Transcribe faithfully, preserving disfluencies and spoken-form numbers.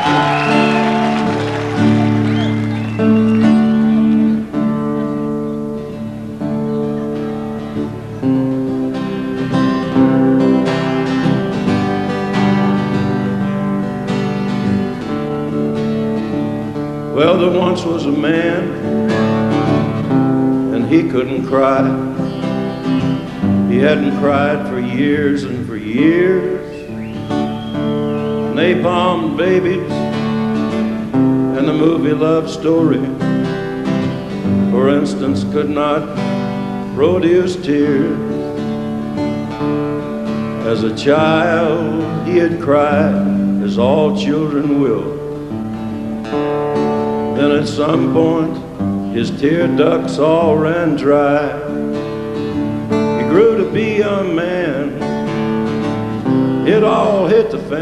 Well, there once was a man, and he couldn't cry. He hadn't cried for years and for years. Napalm babies and the movie Love Story, for instance, could not produce tears. As a child he had cried, as all children will. Then at some point his tear ducts all ran dry. He grew to be a man. It all hit the fan.